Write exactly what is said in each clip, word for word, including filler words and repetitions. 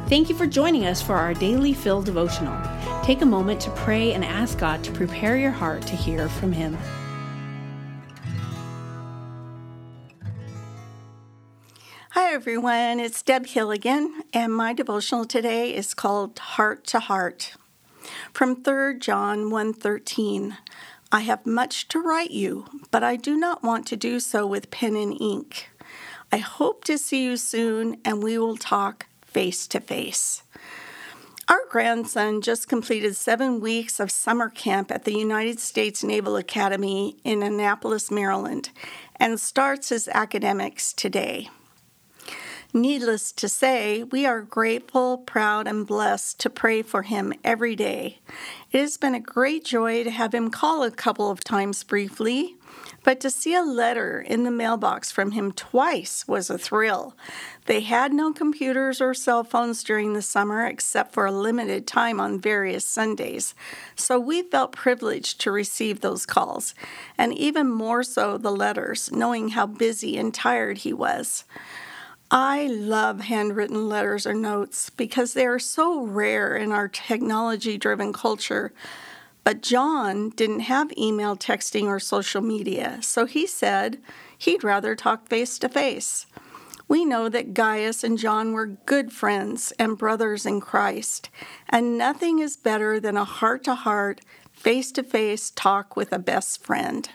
Thank you for joining us for our Daily Fill devotional. Take a moment to pray and ask God to prepare your heart to hear from Him. Hi everyone, it's Deb Hill again, and my devotional today is called Heart to Heart. From Third John one thirteen, I have much to write you, but I do not want to do so with pen and ink. I hope to see you soon, and we will talk face to face. Our grandson just completed seven weeks of summer camp at the United States Naval Academy in Annapolis, Maryland, and starts his academics today. Needless to say, we are grateful, proud, and blessed to pray for him every day. It has been a great joy to have him call a couple of times briefly, but to see a letter in the mailbox from him twice was a thrill. They had no computers or cell phones during the summer except for a limited time on various Sundays, so we felt privileged to receive those calls, and even more so the letters, knowing how busy and tired he was. I love handwritten letters or notes because they are so rare in our technology-driven culture. But John didn't have email, texting, or social media, so he said he'd rather talk face-to-face. We know that Gaius and John were good friends and brothers in Christ, and nothing is better than a heart-to-heart, face-to-face talk with a best friend.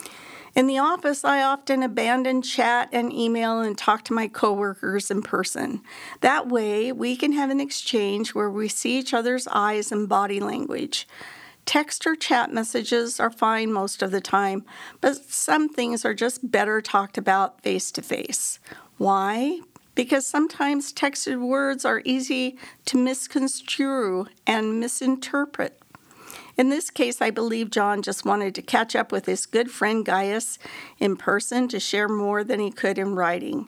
In the office, I often abandon chat and email and talk to my coworkers in person. That way, we can have an exchange where we see each other's eyes and body language. Text or chat messages are fine most of the time, but some things are just better talked about face-to-face. Why? Because sometimes texted words are easy to misconstrue and misinterpret. In this case, I believe John just wanted to catch up with his good friend Gaius in person to share more than he could in writing.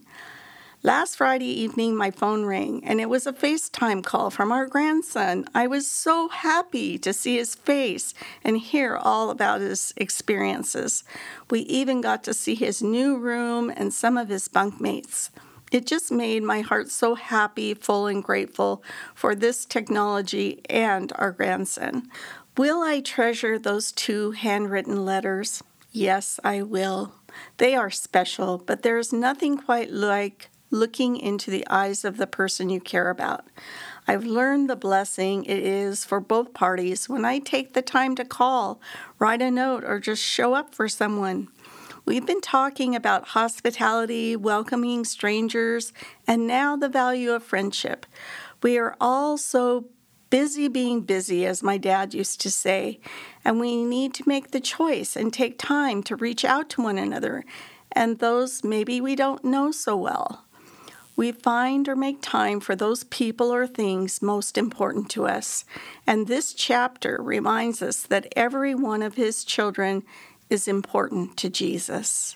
Last Friday evening, my phone rang, and it was a FaceTime call from our grandson. I was so happy to see his face and hear all about his experiences. We even got to see his new room and some of his bunkmates. It just made my heart so happy, full, and grateful for this technology and our grandson. Will I treasure those two handwritten letters? Yes, I will. They are special, but there is nothing quite like looking into the eyes of the person you care about. I've learned the blessing it is for both parties when I take the time to call, write a note, or just show up for someone. We've been talking about hospitality, welcoming strangers, and now the value of friendship. We are all so busy being busy, as my dad used to say, and we need to make the choice and take time to reach out to one another, and those maybe we don't know so well. We find or make time for those people or things most important to us, and this chapter reminds us that every one of His children is important to Jesus.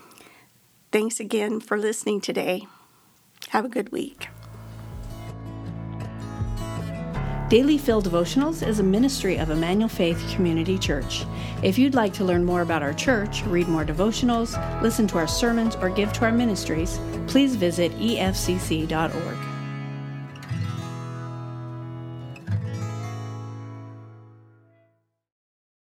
Thanks again for listening today. Have a good week. Daily Fill Devotionals is a ministry of Emmanuel Faith Community Church. If you'd like to learn more about our church, read more devotionals, listen to our sermons, or give to our ministries, please visit E F C C dot org.